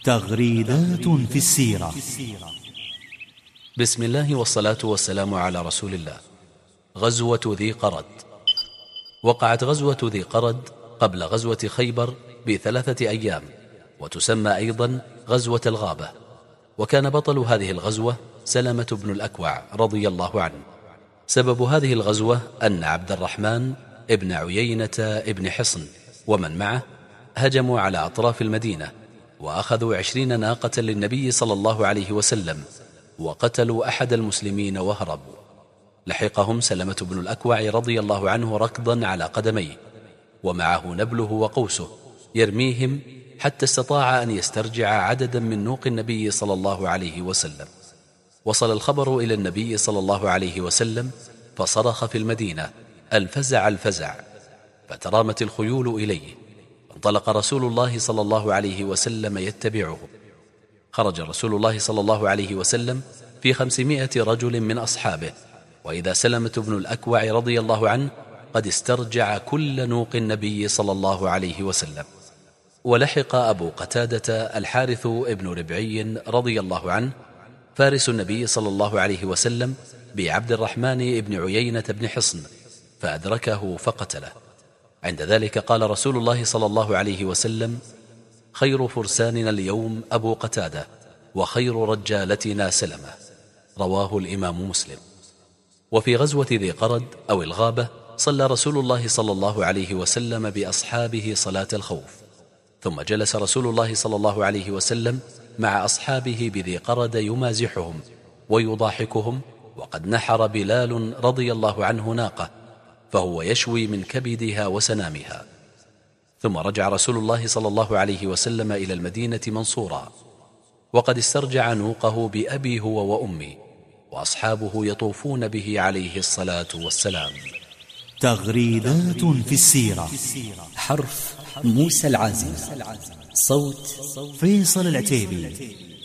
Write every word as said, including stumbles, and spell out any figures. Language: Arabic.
تغريدات في السيرة. بسم الله والصلاة والسلام على رسول الله. غزوة ذي قرد. وقعت غزوة ذي قرد قبل غزوة خيبر بثلاثة أيام، وتسمى أيضا غزوة الغابة. وكان بطل هذه الغزوة سلمة بن الأكوع رضي الله عنه. سبب هذه الغزوة أن عبد الرحمن ابن عيينة ابن حصن ومن معه هجموا على أطراف المدينة، وأخذوا عشرين ناقة للنبي صلى الله عليه وسلم، وقتلوا أحد المسلمين وهربوا. لحقهم سلمة بن الأكوع رضي الله عنه ركضا على قدميه، ومعه نبله وقوسه يرميهم، حتى استطاع أن يسترجع عددا من نوق النبي صلى الله عليه وسلم. وصل الخبر إلى النبي صلى الله عليه وسلم، فصرخ في المدينة: الفزع الفزع! فترامت الخيول إليه، انطلق رسول الله صلى الله عليه وسلم يتبعه. خرج رسول الله صلى الله عليه وسلم في خمسمائة رجل من أصحابه، وإذا سلمة بن الأكوع رضي الله عنه قد استرجع كل نوق النبي صلى الله عليه وسلم. ولحق أبو قتادة الحارث ابن ربعي رضي الله عنه فارس النبي صلى الله عليه وسلم بعبد الرحمن ابن عيينة بن حصن، فأدركه فقتله. عند ذلك قال رسول الله صلى الله عليه وسلم: خير فرساننا اليوم أبو قتادة، وخير رجالتنا سلمة. رواه الإمام مسلم. وفي غزوة ذي قرد أو الغابة صلى رسول الله صلى الله عليه وسلم بأصحابه صلاة الخوف، ثم جلس رسول الله صلى الله عليه وسلم مع أصحابه بذي قرد يمازحهم ويضاحكهم، وقد نحر بلال رضي الله عنه ناقة، فهو يشوي من كبدها وسنامها. ثم رجع رسول الله صلى الله عليه وسلم إلى المدينة منصورا، وقد استرجع نوقه بأبي هو وأمي، وأصحابه يطوفون به عليه الصلاة والسلام. تغريدات في السيرة. حرف موسى العازم، صوت فيصل العتيبي.